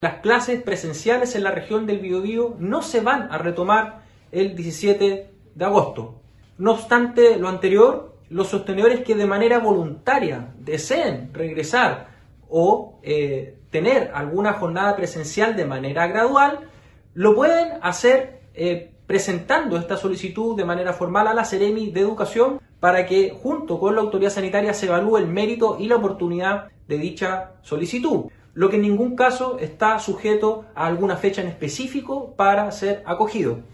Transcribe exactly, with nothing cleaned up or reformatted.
Las clases presenciales en la región del Biobío no se van a retomar el diecisiete de agosto. No obstante lo anterior, los sostenedores que de manera voluntaria deseen regresar o eh, tener alguna jornada presencial de manera gradual, lo pueden hacer eh, presentando esta solicitud de manera formal a la Seremi de Educación para que junto con la autoridad sanitaria se evalúe el mérito y la oportunidad de dicha solicitud, lo que en ningún caso está sujeto a alguna fecha en específico para ser acogido.